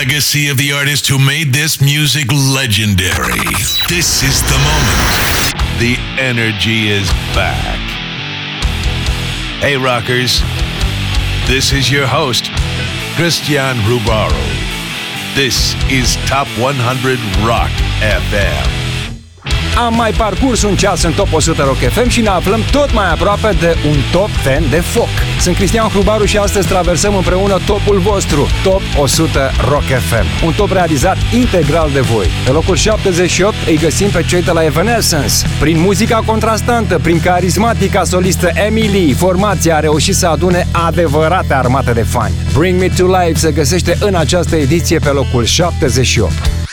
legacy of the artist who made this music legendary. This is the moment. The energy is back. Hey rockers, this is your host, Cristian Rubaro. This is Top 100 Rock FM. Am mai parcurs un ceas în Top 100 Rock FM și ne aflăm tot mai aproape de un Top 10 de foc. Sunt Cristian Hrubaru și astăzi traversăm împreună topul vostru, Top 100 Rock FM. Un top realizat integral de voi. Pe locul 78 îi găsim pe cei de la Evanescence. Prin muzica contrastantă, prin carismatica solistă Emily, formația a reușit să adune adevărate armate de fani. Bring Me to Life se găsește în această ediție pe locul 78.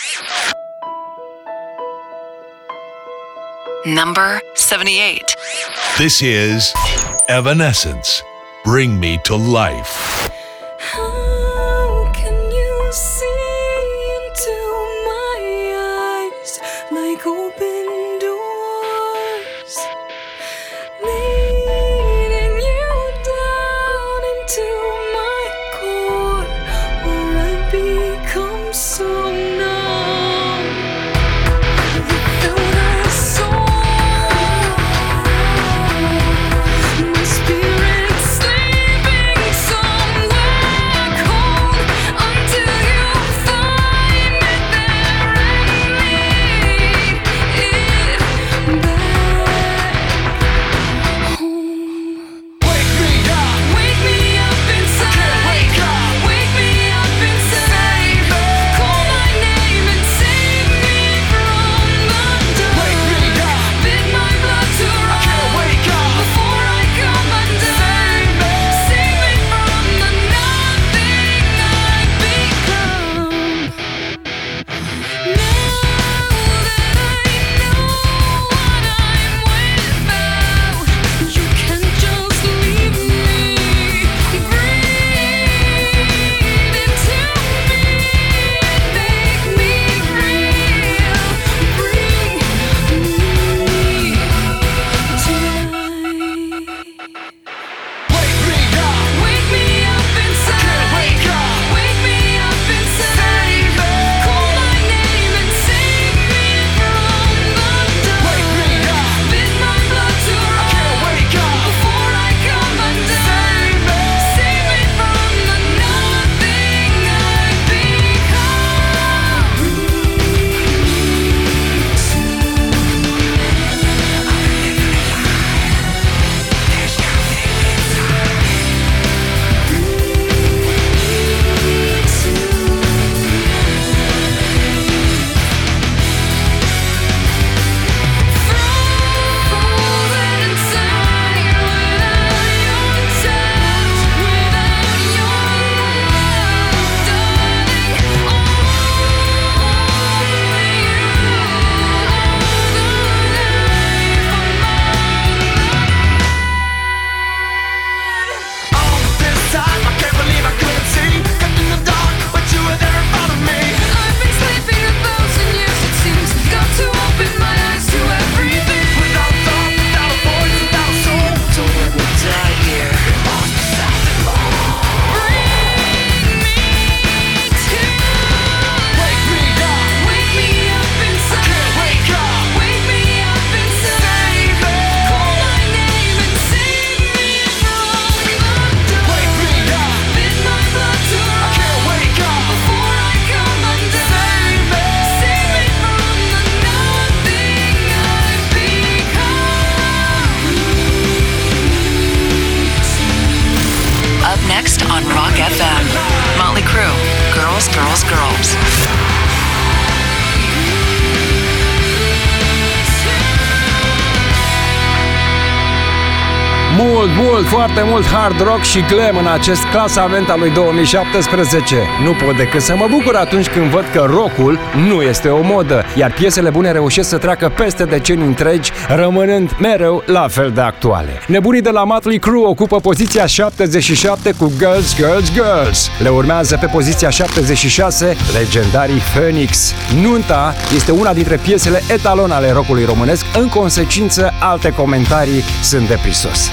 Number 78. This is Evanescence. Bring Me to Life. How can you see into my eyes like open doors, leading you down into my core, where I become so numb without a soul. My spirit sleeping somewhere cold until you find me there and lead it back home. Wake me up inside. Wake me up inside. Call my name and save me from the dark. Bid my blood to run before I come undone. Save me from the nothing I've become. Now that I know what I'm without, you can't just leave me. Breathe into me, make me real. Bring me to life. Wake me up inside. Wake me up inside. Call my name and save me from the dark. Bid my blood to run before I come undone. Save me from the nothing I've become. Frozen inside without your touch, without your love, darling. Only you are the life of mine. All this time, I can't believe I couldn't see. Kept in the dark, but you were there in front of me. I've been sleeping 1,000 years, it seems. Got to open my eyes to everything. Without thought, without a voice, without a soul. So when we die here, it must be something more. Bring me to Wake me up inside. wake up. Wake me up inside. Call my name and save me from the dark. Bid my blood to run wake up. before I come undone. Save me from the nothing I've become. Up next on Rock FM, Motley Crue, Girls, Girls, Girls. Mult, foarte mult hard rock și glam în acest clasament al lui 2017. Nu pot decât să mă bucur atunci când văd că rockul nu este o modă, iar piesele bune reușesc să treacă peste decenii întregi, rămânând mereu la fel de actuale. Nebunii de la Motley Crue ocupă poziția 77 cu Girls, Girls, Girls. Le urmează pe poziția 76 legendarii Phoenix. Nunta este una dintre piesele etalon ale rockului românesc, în consecință alte comentarii sunt de prisos.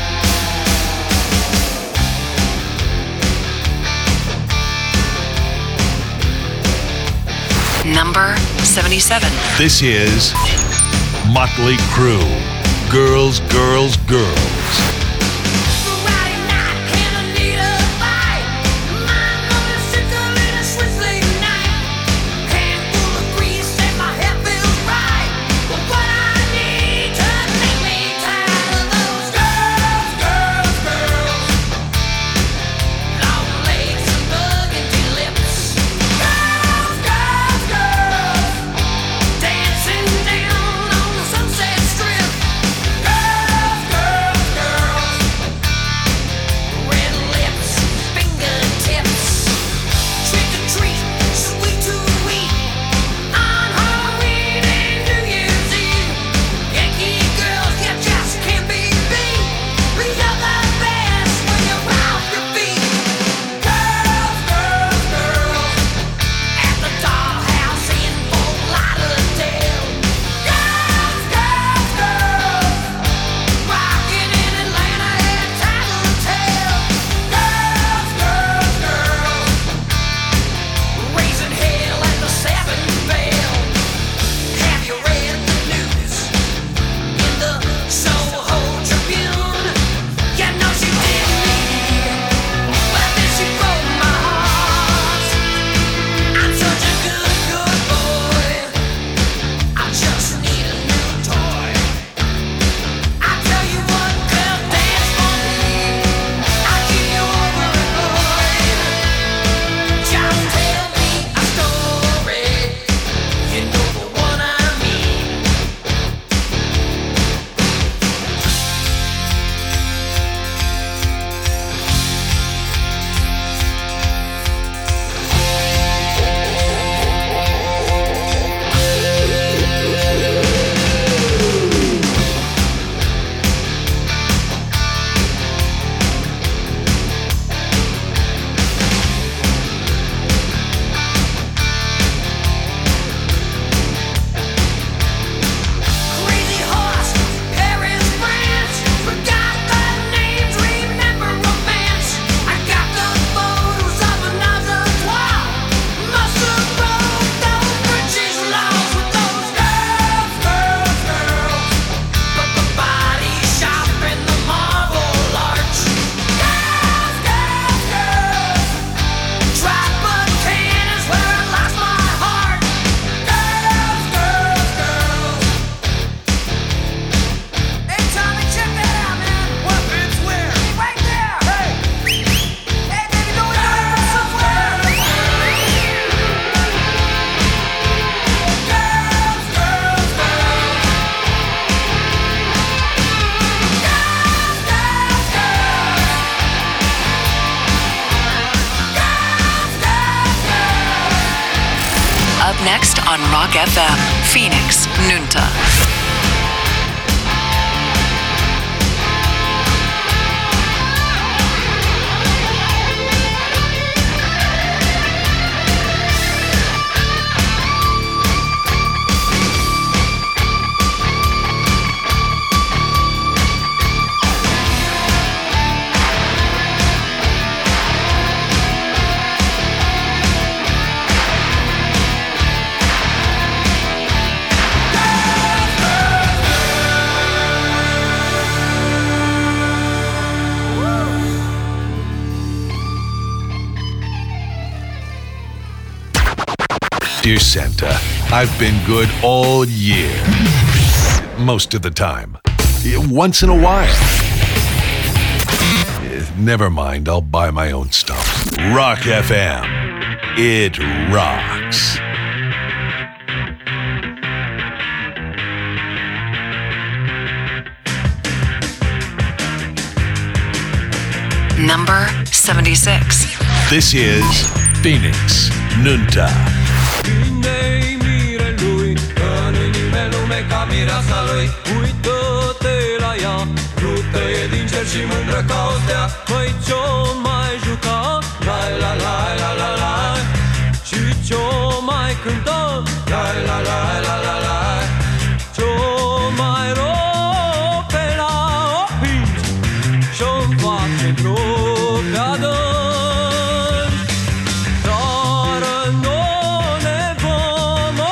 Number 77. This is Motley Crue. Girls, girls, girls. Friday night, and I need a fight. My mother's sick of it, a Swiss night. Handful of grease and my head feels right. But what I need to make me tired of those girls, girls, girls. Long legs and burgundy lips. Girls, girls, girls. Dancing down on the Sunset Strip. Girls, girls, girls. Red lips, fingertips. Trick or treat, sweet to eat. On Halloween and New Year's Eve. Yankee girls, you just can't be beat. You're the best when you're off your feet. Girls, girls, girls. At the dollhouse in Fort Lauderdale. Girls, girls, girls. Rockin' in Atlanta at Tattletale. Girls, girls, girls. Raising hell at the Seven Veil. Have you read the news in the Soho Tribune? You know she did me, but then she broke my heart. I'm such a good, good boy. I just need a new toy. I tell you what, girl, dance for me. I'll keep you overemployed. Just tell me a story. You know the one I mean. Crazy horse, Paris, France. Forgot the names, remember romance. I got the photos of another twat. Must have broke those British laws with those girls, girls, girls. Body shop in the Marble Arch. Girls, girls, girls. Tropicana is where I lost my heart. Girls, girls, girls. Hey Tommy, check that out, man. What? It's where? Right there. Hey. Hey, baby, don't you hear somewhere? Girls, girls, girls. Girls, girls, girls. Up next on Rock FM, Phoenix, Nunta. Dear Santa, I've been good all year. Most of the time. Once in a while. Never mind, I'll buy my own stuff. Rock FM. It rocks. Number 76. This is Phoenix, Nunta. Cine-i mirelui, că nu-i nimeni lume ca mireasa lui. Uită-te la ea, plută e din cer și mândră ca o stea. Măi, ce-o mai juca, la la la la la la. Și ce-o mai cânta, la la la la la la. Ce-o mai rope la opinci, și-o-mi face trupe adânci. Dar nu ne vom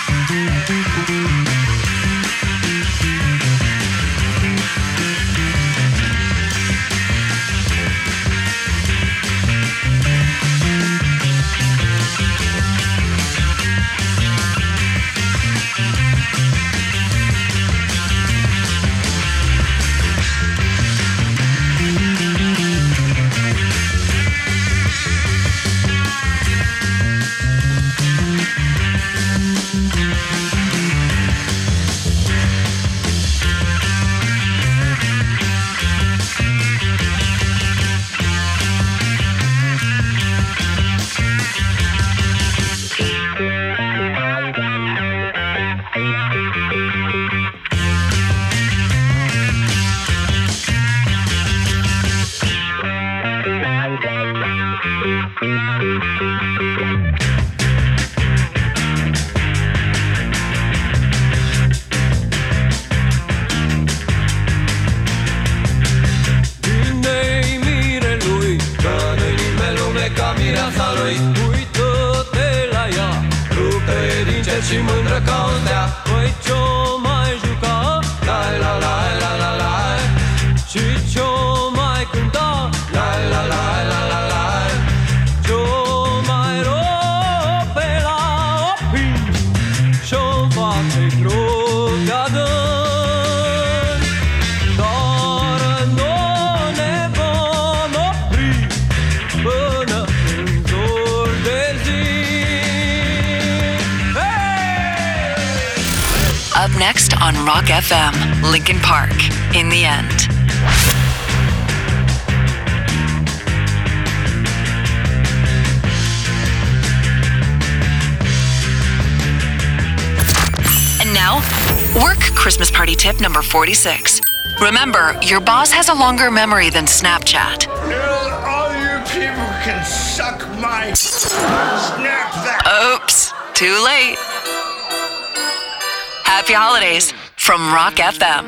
Vine-i mirelui, că nu-i nimeni lume ca mireasa lui. Uită-te la ea, rupe din cer și mândră ca o stea. Păi ce-o mai juca? Lai la lai la la lai. Și ce-o mai cânta? Lai la lai la la lai. Ce-o mai rope la opin, și-o face drogada. Dar nu ne vom opri până în zor de zi. Hey! Up next on Rock FM, Linkin Park, In the End. And now, work Christmas party tip number 46. Remember, your boss has a longer memory than Snapchat. All you people can suck my snap that. Oops, too late. Happy holidays from Rock FM.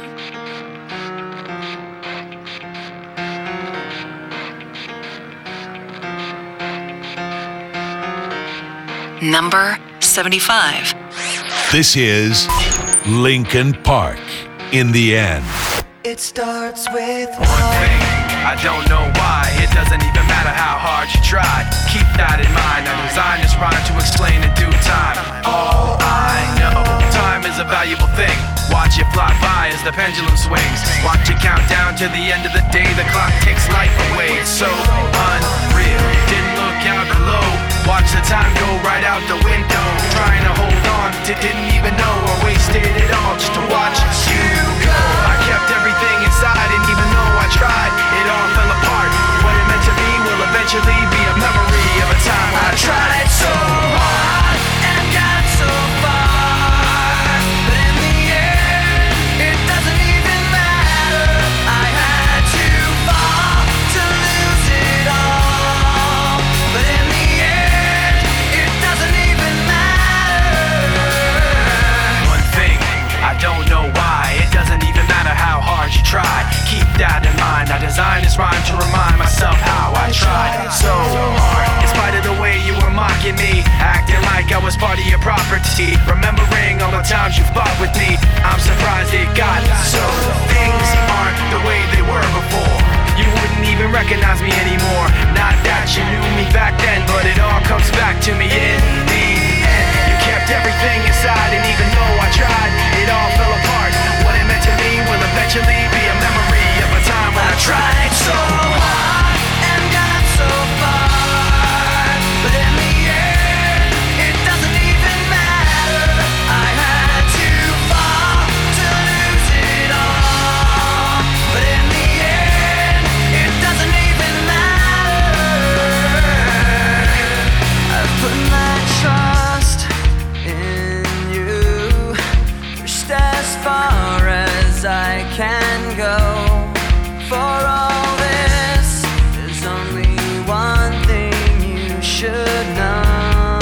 Number 75. This is Linkin Park, In the End. It starts with One thing, I don't know why. It doesn't even matter how hard you try. Keep that in mind. I designed this rhyme to explain in due time. All I know, time is a valuable thing. Watch it fly by as the pendulum swings. Watch it count down to the end of the day. The clock takes life away. It's so unreal. Didn't look out below. Watch the time go right out the window. Trying to hold on to didn't even know I wasted it all just to watch you go. I kept everything inside, and even though I tried, it all fell apart. What it meant to be will eventually be a memory of a time I tried so hard and got so far. But in the end, it doesn't even matter. I had to fall to lose it all. But in the end, it doesn't even matter. One thing, I don't know why. It doesn't even matter how hard you try. Keep that in mind. I designed this rhyme to remind myself how I tried so hard. In spite of the way you were mocking me, acting like I was part of your property. Remembering all the times you fought with me, I'm surprised it got so. Things aren't the way they were before. You wouldn't even recognize me anymore. Not that you knew me back then, but it all comes back to me in the end. You kept everything inside, and even though I tried, it all fell apart. What it meant to me will eventually be a memory of a time when I tried so hard and got so far. But in the end, it doesn't even matter. I had to fall to lose it all. But in the end, it doesn't even matter. I've put my trust in you, pushed as far as I can go. For all this, there's only one thing you should know.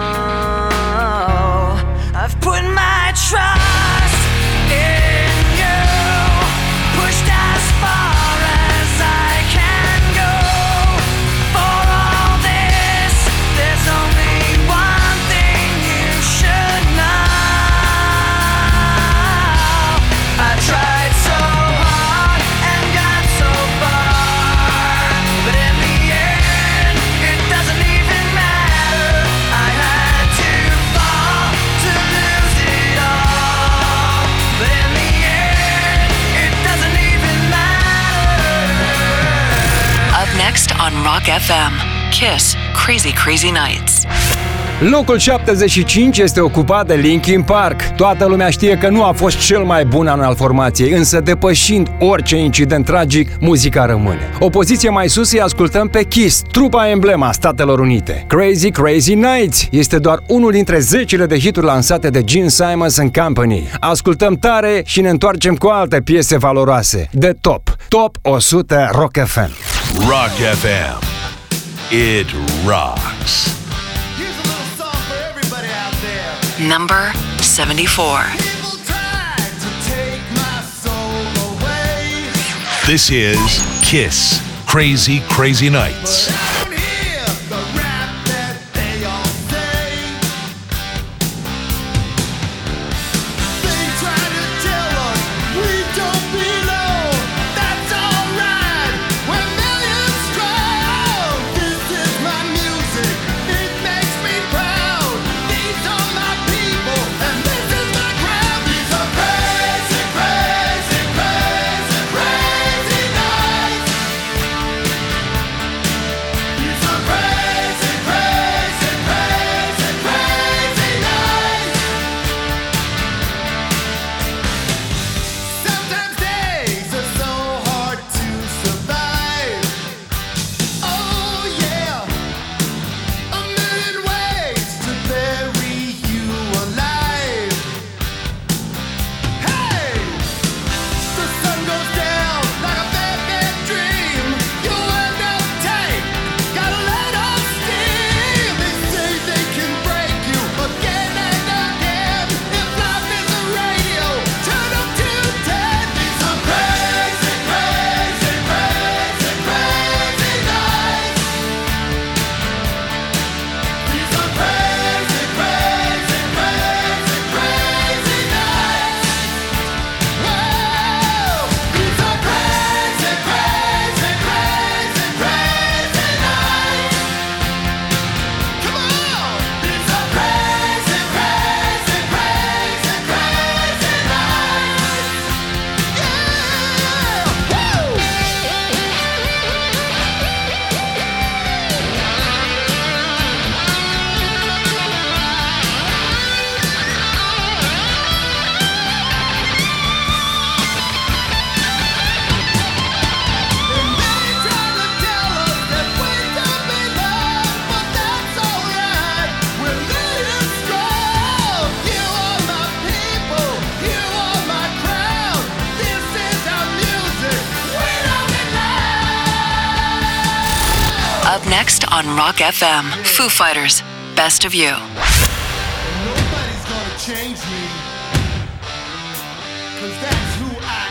I've put my trust in you, pushed as far as I can go. For all this, there's only one thing you should know. Rock FM. Kiss Crazy Crazy Nights. Locul 75 este ocupat de Linkin Park. Toată lumea știe că nu a fost cel mai bun an al formației, însă depășind orice incident tragic, muzica rămâne. O poziție mai sus îi ascultăm pe Kiss, trupa emblema a Statelor Unite. Crazy Crazy Nights este doar unul dintre zecile de hituri lansate de Gene Simmons and Company. Ascultăm tare și ne întoarcem cu alte piese valoroase. De Top 100 Rock FM. Rock FM. It rocks. Number 74. This is Kiss Crazy Crazy Nights. Up next on Rock FM, Foo Fighters, Best of You. Nobody's gonna change me, 'cause that's who I